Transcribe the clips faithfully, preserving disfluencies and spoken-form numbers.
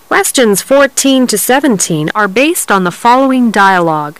Questions fourteen to seventeen are based on the following dialogue.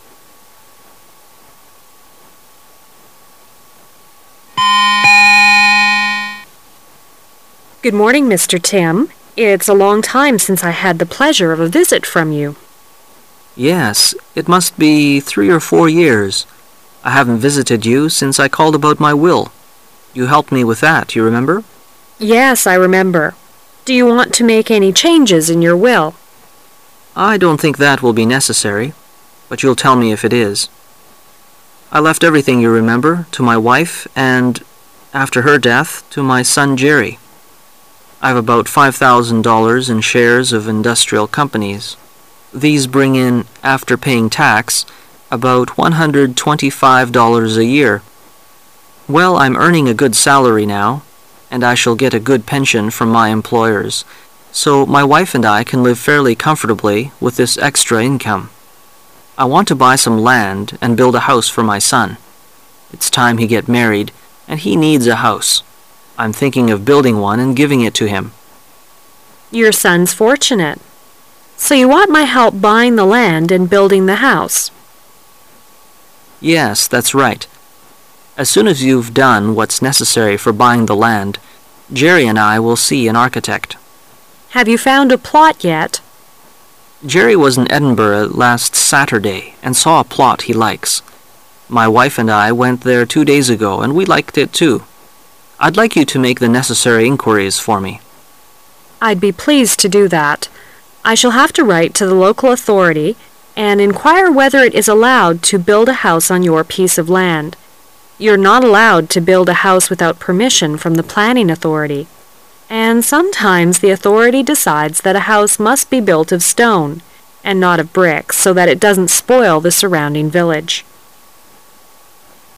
Good morning, Mister Tim. It's a long time since I had the pleasure of a visit from you. Yes, it must be three or four years. I haven't visited you since I called about my will. You helped me with that, you remember? Yes, I remember. Do you want to make any changes in your will? I don't think that will be necessary, but you'll tell me if it is. I left everything, you remember, to my wife and, after her death, to my son Jerry. I have about five thousand dollars in shares of industrial companies. These bring in, after paying tax, about one hundred twenty-five dollars a year. Well, I'm earning a good salary now, and I shall get a good pension from my employers, so my wife and I can live fairly comfortably with this extra income. I want to buy some land and build a house for my son. It's time he get married, and he needs a house. I'm thinking of building one and giving it to him. Your son's fortunate. So you want my help buying the land and building the house? Yes, that's right. As soon as you've done what's necessary for buying the land, Jerry and I will see an architect. Have you found a plot yet? Jerry was in Edinburgh last Saturday and saw a plot he likes. My wife and I went there two days ago and we liked it too. I'd like you to make the necessary inquiries for me. I'd be pleased to do that. I shall have to write to the local authority and inquire whether it is allowed to build a house on your piece of land. You're not allowed to build a house without permission from the planning authority. And sometimes the authority decides that a house must be built of stone and not of brick so that it doesn't spoil the surrounding village.